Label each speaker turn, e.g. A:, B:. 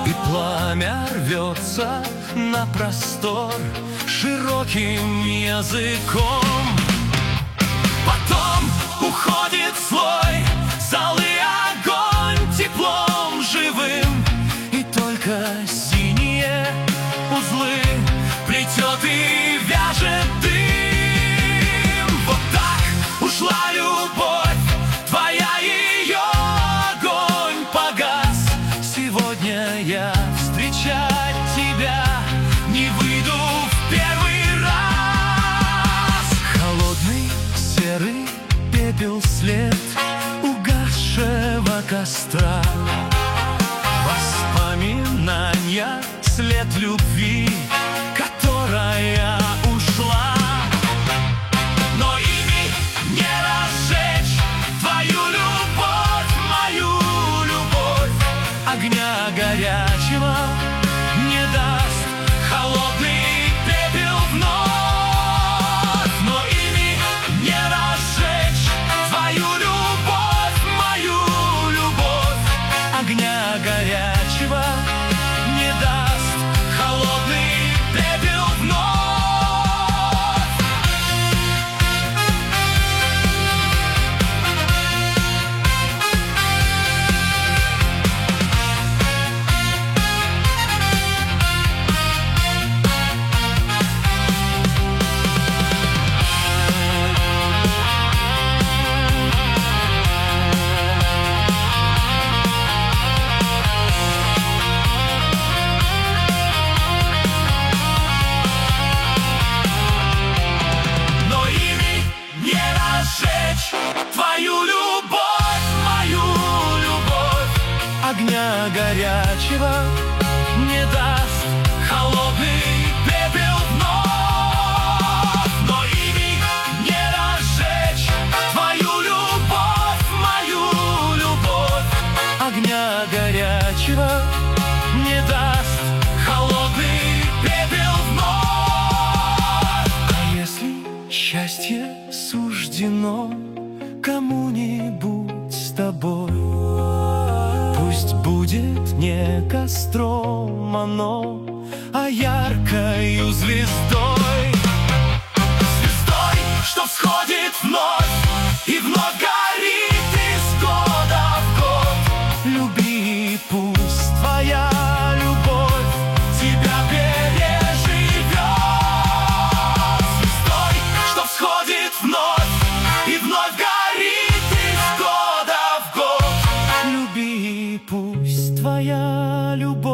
A: И пламя рвется на простор широким языком. Потом уходит слой, залый огонь теплом живым, и только синие узлы плетет и вяжет дым. Вот так ушла любовь твоя, ее огонь погас. Сегодня я встречать тебя не выйду в первый раз. Холодный серый пепел след угасшего костра, воспоминания след любви, которая ушла. Но ими не разжечь твою любовь, мою любовь. Огня горячего не даст холодный пепел вновь. Но ими не разжечь твою любовь, мою любовь. Огня горячего не даст холодный пепел вновь. Твою любовь, мою любовь. Огня горячего не даст холодный пепел вновь. Но ими не разжечь твою любовь, мою любовь. Огня горячего не даст холодный пепел вновь. А если счастье суждено кому-нибудь с тобой, пусть будет не костром оно, а яркою звездой. Звездой, что всходит вновь и вновь горит из года в год. Люби, пусть твоя любовь тебя переживет. Звездой, что всходит вновь и вновь горит из года в год. Люби, пусть твоя любовь